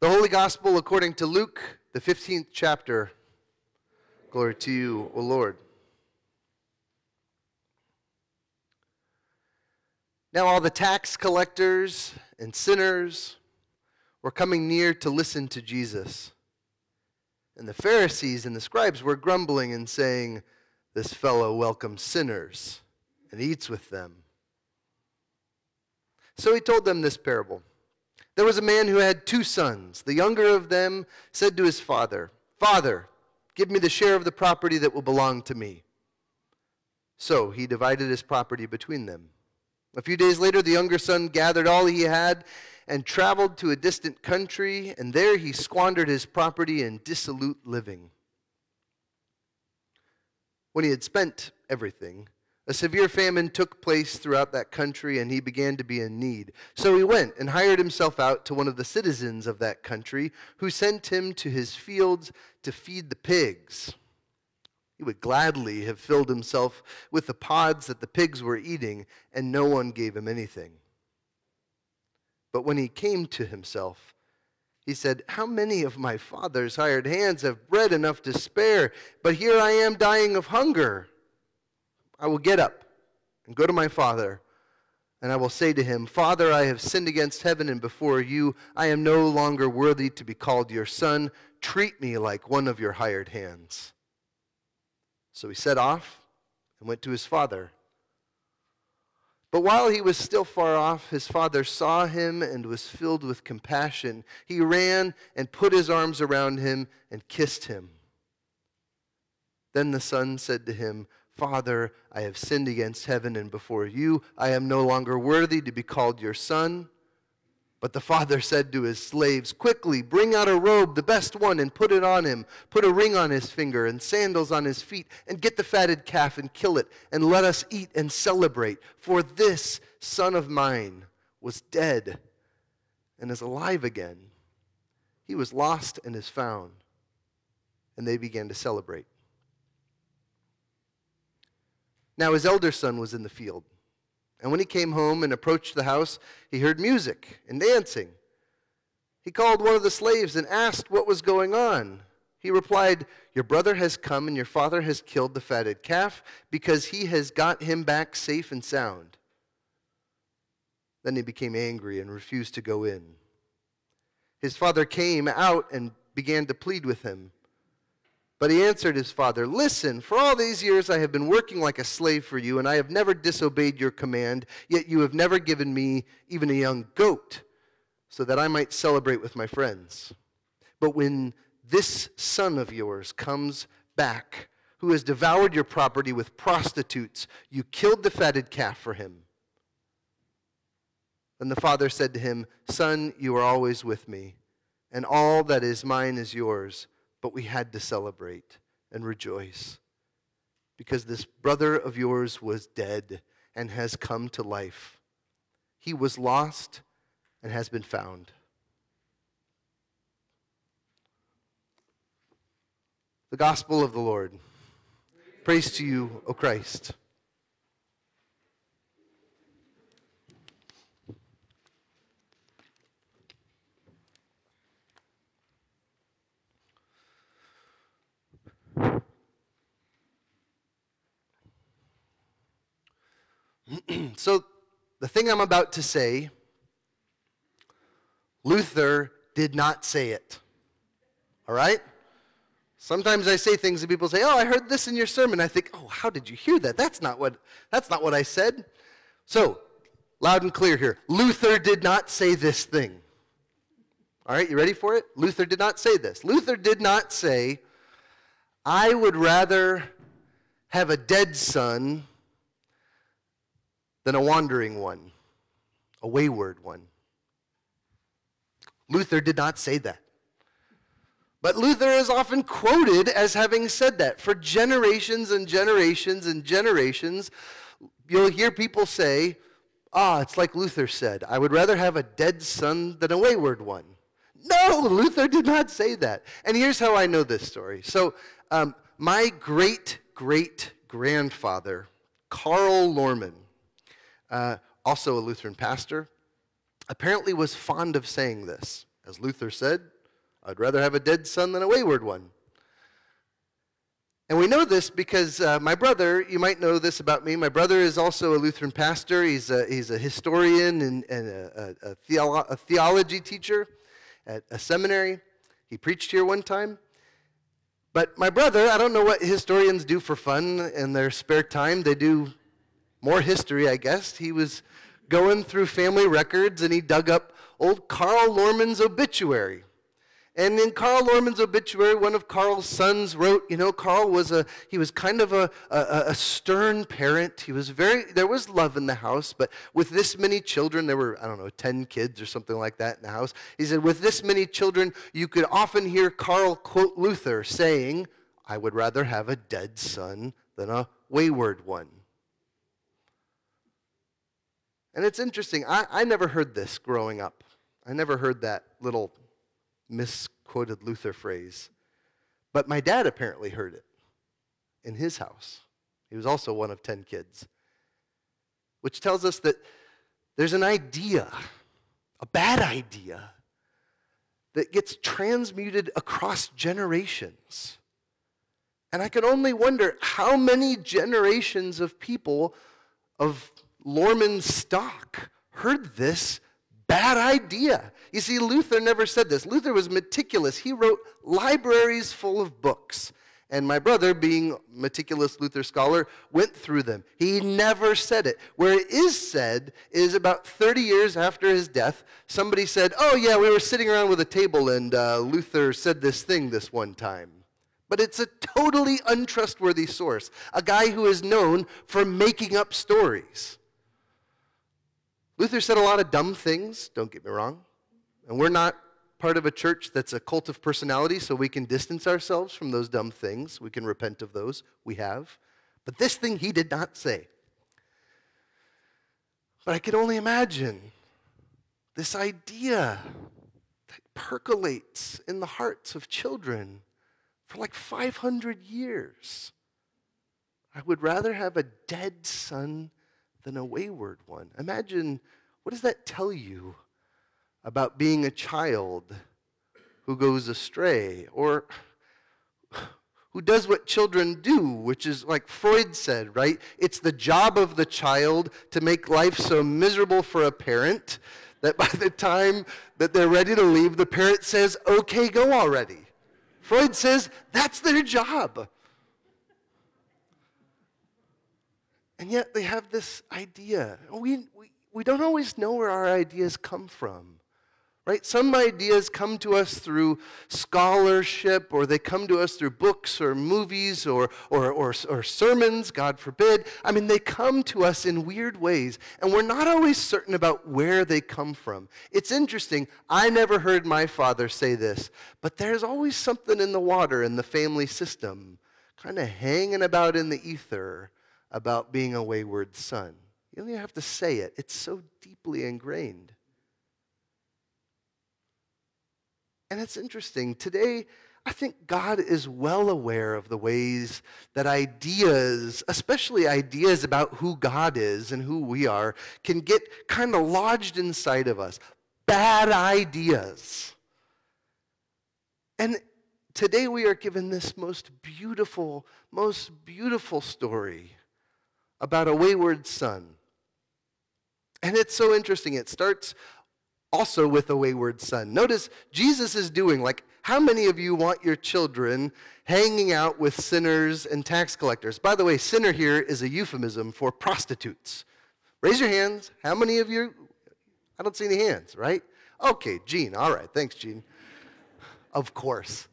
The Holy Gospel according to Luke, the 15th chapter. Glory to you, O Lord. Now all the tax collectors and sinners were coming near to listen to Jesus. And the Pharisees and the scribes were grumbling and saying, "This fellow welcomes sinners and eats with them." So he told them this parable. There was a man who had 2 sons. The younger of them said to his father, "Father, give me the share of the property that will belong to me." So he divided his property between them. A few days later, the younger son gathered all he had and traveled to a distant country, and there he squandered his property in dissolute living. When he had spent everything, a severe famine took place throughout that country, and he began to be in need. So he went and hired himself out to one of the citizens of that country, who sent him to his fields to feed the pigs. He would gladly have filled himself with the pods that the pigs were eating, and no one gave him anything. But when he came to himself, he said, "How many of my father's hired hands have bread enough to spare, but here I am dying of hunger. I will get up and go to my father, and I will say to him, 'Father, I have sinned against heaven and before you. I am no longer worthy to be called your son. Treat me like one of your hired hands.' So he set off and went to his father. But while he was still far off, his father saw him and was filled with compassion. He ran and put his arms around him and kissed him. Then the son said to him, 'Father, I have sinned against heaven and before you. I am no longer worthy to be called your son.' But the father said to his slaves, 'Quickly, bring out a robe, the best one, and put it on him. Put a ring on his finger and sandals on his feet, and get the fatted calf and kill it, and let us eat and celebrate. For this son of mine was dead and is alive again. He was lost and is found.' And they began to celebrate. Now his elder son was in the field. And when he came home and approached the house, he heard music and dancing. He called one of the slaves and asked what was going on. He replied, 'Your brother has come and your father has killed the fatted calf because he has got him back safe and sound.' Then he became angry and refused to go in. His father came out and began to plead with him. But he answered his father, 'Listen, for all these years I have been working like a slave for you, and I have never disobeyed your command, yet you have never given me even a young goat, so that I might celebrate with my friends. But when this son of yours comes back, who has devoured your property with prostitutes, you killed the fatted calf for him.' Then the father said to him, 'Son, you are always with me, and all that is mine is yours. But we had to celebrate and rejoice, because this brother of yours was dead and has come to life. He was lost and has been found.'" The Gospel of the Lord. Praise to you, O Christ. So, the thing I'm about to say, Luther did not say it. All right? Sometimes I say things and people say, "Oh, I heard this in your sermon." I think, "Oh, how did you hear that? That's not what I said." So, loud and clear here. Luther did not say this thing. All right, you ready for it? Luther did not say this. Luther did not say, "I would rather have a dead son than a wandering one, a wayward one." Luther did not say that. But Luther is often quoted as having said that. For generations and generations and generations, you'll hear people say, it's like Luther said, "I would rather have a dead son than a wayward one." No, Luther did not say that. And here's how I know this story. So, my great-great-grandfather, Carl Lorman, also a Lutheran pastor, apparently was fond of saying this. As Luther said, I'd rather have a dead son than a wayward one. And we know this because my brother, you might know this about me, my brother is also a Lutheran pastor. He's a historian and a theology teacher at a seminary. He preached here one time. But my brother, I don't know what historians do for fun in their spare time. They do more history, I guess. He was going through family records and he dug up old Carl Lohrmann's obituary. And in Carl Lohrmann's obituary, one of Carl's sons wrote, Carl was he was kind of a stern parent. There was love in the house, but with this many children, there were, 10 kids or something like that in the house. He said, with this many children, you could often hear Carl quote Luther saying, I would rather have a dead son than a wayward one. And it's interesting. I never heard this growing up. I never heard that little misquoted Luther phrase. But my dad apparently heard it in his house. He was also one of 10 kids. Which tells us that there's an idea, a bad idea, that gets transmuted across generations. And I can only wonder how many generations of people of Lohrmann's stock heard this bad idea. You see, Luther never said this. Luther was meticulous. He wrote libraries full of books. And my brother, being a meticulous Luther scholar, went through them. He never said it. Where it is said is about 30 years after his death, somebody said, oh yeah, we were sitting around with a table and Luther said this thing this one time. But it's a totally untrustworthy source. A guy who is known for making up stories. Luther said a lot of dumb things, don't get me wrong. And we're not part of a church that's a cult of personality, so we can distance ourselves from those dumb things. We can repent of those. We have. But this thing he did not say. But I can only imagine this idea that percolates in the hearts of children for like 500 years. I would rather have a dead son than a wayward one. Imagine, what does that tell you about being a child who goes astray, or who does what children do, which is like Freud said, right? It's the job of the child to make life so miserable for a parent that by the time that they're ready to leave, the parent says, okay, go already. Freud says that's their job. And yet they have this idea. We don't always know where our ideas come from, right? Some ideas come to us through scholarship, or they come to us through books or movies or sermons, God forbid. I mean, they come to us in weird ways, and we're not always certain about where they come from. It's interesting. I never heard my father say this, but there's always something in the water in the family system, kind of hanging about in the ether, about being a wayward son. You don't even have to say it. It's so deeply ingrained. And it's interesting. Today, I think God is well aware of the ways that ideas, especially ideas about who God is and who we are, can get kind of lodged inside of us. Bad ideas. And today we are given this most beautiful story about a wayward son. And it's so interesting. It starts also with a wayward son. Notice Jesus is doing, how many of you want your children hanging out with sinners and tax collectors? By the way, sinner here is a euphemism for prostitutes. Raise your hands. How many of you? I don't see any hands, right? Okay, Gene. All right. Thanks, Gene. Of course.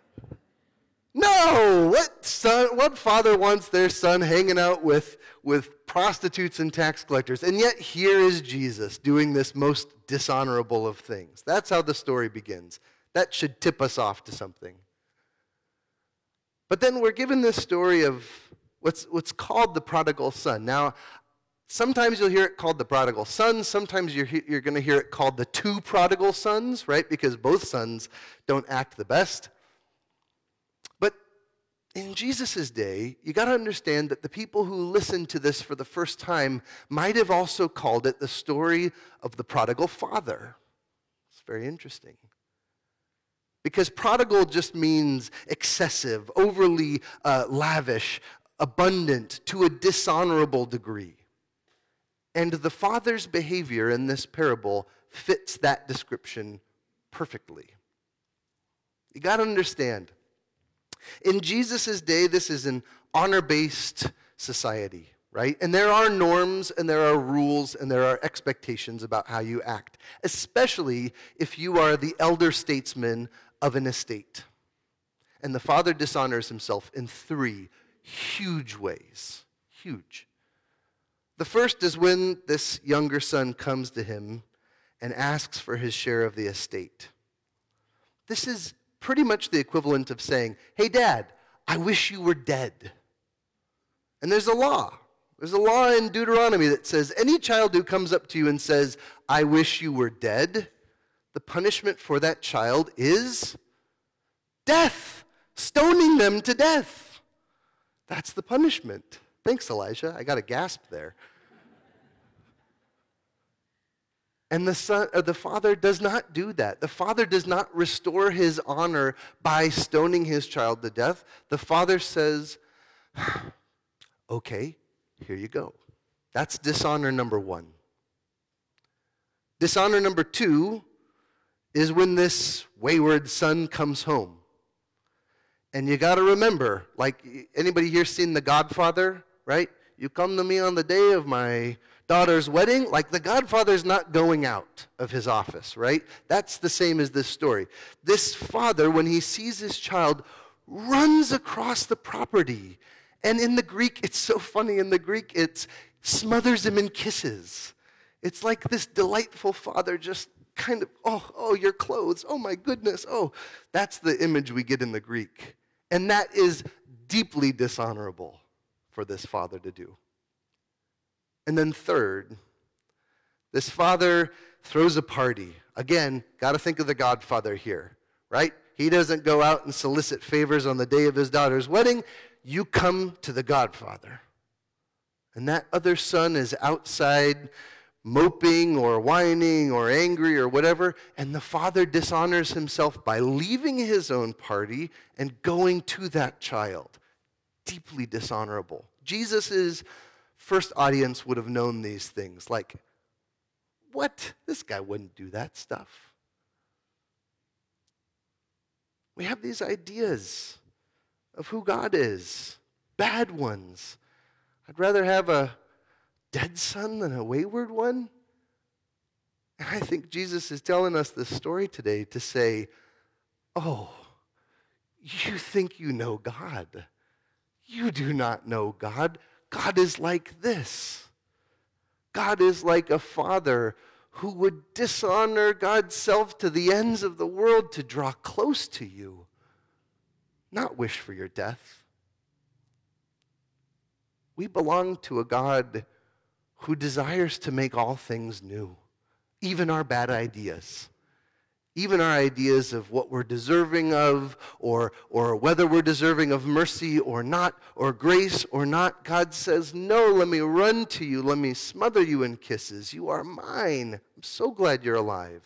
No! What father wants their son hanging out with prostitutes and tax collectors? And yet here is Jesus doing this most dishonorable of things. That's how the story begins. That should tip us off to something. But then we're given this story of what's called the prodigal son. Now, sometimes you'll hear it called the prodigal son. Sometimes you're going to hear it called the two prodigal sons, right? Because both sons don't act the best. But in Jesus' day, you got to understand that the people who listened to this for the first time might have also called it the story of the prodigal father. It's very interesting. Because prodigal just means excessive, overly lavish, abundant, to a dishonorable degree. And the father's behavior in this parable fits that description perfectly. You got to understand, in Jesus' day, this is an honor-based society, right? And there are norms and there are rules and there are expectations about how you act, especially if you are the elder statesman of an estate. And the father dishonors himself in 3 huge ways. Huge. The first is when this younger son comes to him and asks for his share of the estate. This is pretty much the equivalent of saying, "Hey, Dad, I wish you were dead." And there's a law. There's a law in Deuteronomy that says any child who comes up to you and says, "I wish you were dead," the punishment for that child is death, stoning them to death. That's the punishment. Thanks, Elijah. I got a gasp there. And the father does not do that. The father does not restore his honor by stoning his child to death. The father says, "Okay, here you go." That's dishonor number 1. Dishonor number 2 is when this wayward son comes home. And you got to remember, like, anybody here seen The Godfather, right? You come to me on the day of my daughter's wedding. Like, the Godfather's not going out of his office, right? That's the same as this story. This father, when he sees his child, runs across the property. And in the Greek, it's so funny. In the Greek, it's smothers him in kisses. It's like this delightful father just kind of, oh, your clothes. Oh, my goodness. Oh, that's the image we get in the Greek. And that is deeply dishonorable for this father to do. And then third, this father throws a party. Again, got to think of The Godfather here, right? He doesn't go out and solicit favors on the day of his daughter's wedding. You come to The Godfather. And that other son is outside moping or whining or angry or whatever, and the father dishonors himself by leaving his own party and going to that child. Deeply dishonorable. Jesus' first audience would have known these things, like, what? This guy wouldn't do that stuff. We have these ideas of who God is, bad ones. I'd rather have a dead son than a wayward one. And I think Jesus is telling us this story today to say, oh, you think you know God. You do not know God. God is like this. God is like a father who would dishonor God's self to the ends of the world to draw close to you, not wish for your death. We belong to a God who desires to make all things new, even our bad ideas, even our ideas of what we're deserving of, or whether we're deserving of mercy or not, or grace or not. God says, no, let me run to you. Let me smother you in kisses. You are mine. I'm so glad you're alive.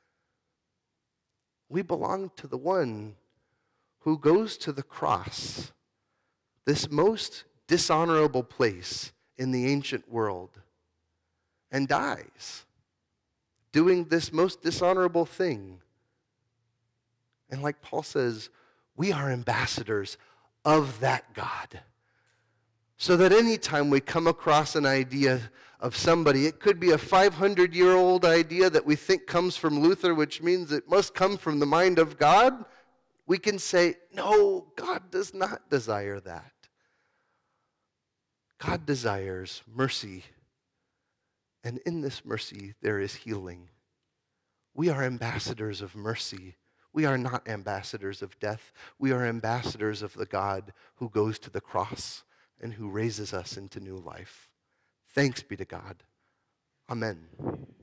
We belong to the one who goes to the cross, this most dishonorable place in the ancient world, and dies doing this most dishonorable thing. And like Paul says, we are ambassadors of that God. So that anytime we come across an idea of somebody, it could be a 500-year-old idea that we think comes from Luther, which means it must come from the mind of God, we can say, no, God does not desire that. God desires mercy, and in this mercy there is healing. We are ambassadors of mercy. We are not ambassadors of death. We are ambassadors of the God who goes to the cross and who raises us into new life. Thanks be to God. Amen.